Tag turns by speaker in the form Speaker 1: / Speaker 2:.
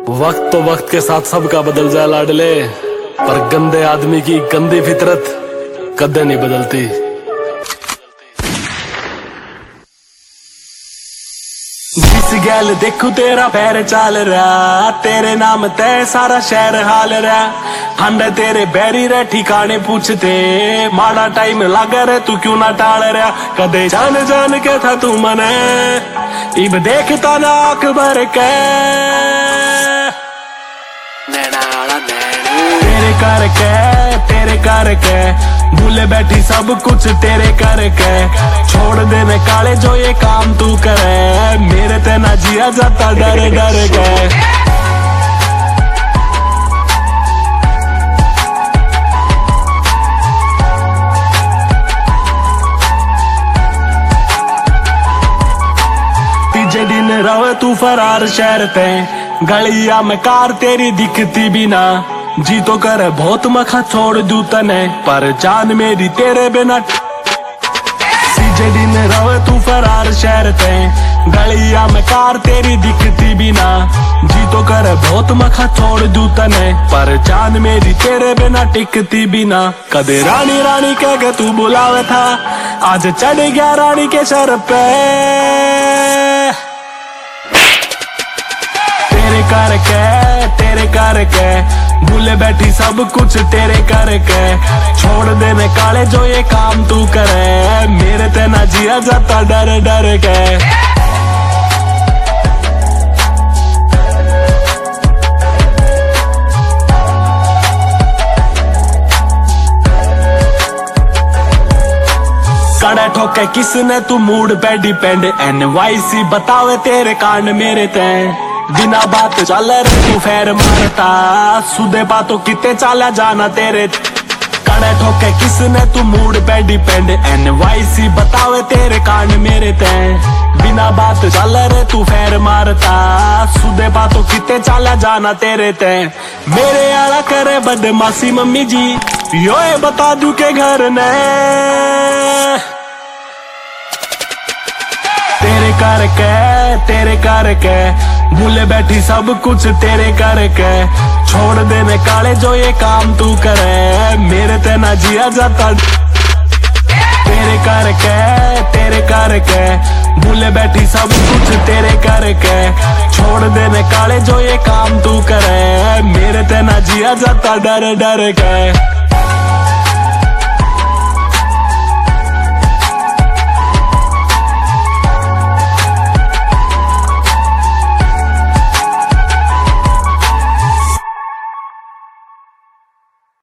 Speaker 1: वक्त तो वक्त के साथ सबका बदल जाए लाडले, पर गंदे आदमी की गंदी फितरत कदे नहीं बदलती। जिस गैल देखू तेरा पैर चाल रहा, तेरे नाम तय सारा शहर हाल रहा। ठंड तेरे बैरी रे ठिकाने पूछते, माड़ा टाइम लागे रे तू क्यों ना टाल रहा। कदे जान जान के था तू मने, इब देखता ना अकबर के। तेरे करके भूले बैठी सब कुछ तेरे करके। छोड़ देने काले जो ये काम तू करे, मेरे ते ना जिया जाता डर डर के। तीजे दिन रवे तू फरार शहर ते, गलिया में कार तेरी दिखती भी ना। जी तो करे बहुत मखा छोड़ दू तने, पर जान मेरी तेरे बिना। तीजे दिन रवे तू फरार शहर ते, गलिया में कार तेरी दिखती भी ना। जी तो करे बहुत मखा छोड़ दू तने, पर जान मेरी तेरे बिना टिकती भी ना। कदे रानी रानी कह के तू बुलावे था, आज चढ़ गया रानी के सर पे। तेरे करके भूले बैठी सब कुछ तेरे करके। छोड़ देने काले जो ये काम तू करे, मेरे ते ना जिया जाता डर डर के। कड़े ठोके किसने तू मूड पे डिपेंड, NYC बतावे तेरे कांड मेरे ते। बिना बात चल रे तू फेर मारता, सुधे बातों किते चाला जाना तेरे। कड़े ठोके किसने तू मूड पे डिपेंड, NYC बतावे तेरे कांड मेरे ते। बिना बात चल रे तू फेर मारता, सुधे बातों किते चाला जाना तेरे ते। मेरे आला करे बदमाशी मम्मी जी, योए बता दू के घर ने। तेरे करके भूले बैठी सब कुछ तेरे करके। छोड़ देने काले जो ये काम तू करे, मेरे ते ना जिया जाता। तेरे करके भूले बैठी सब कुछ तेरे करके। छोड़ देने काले जो ये काम तू करे, मेरे ते ना जिया जाता डर डर के।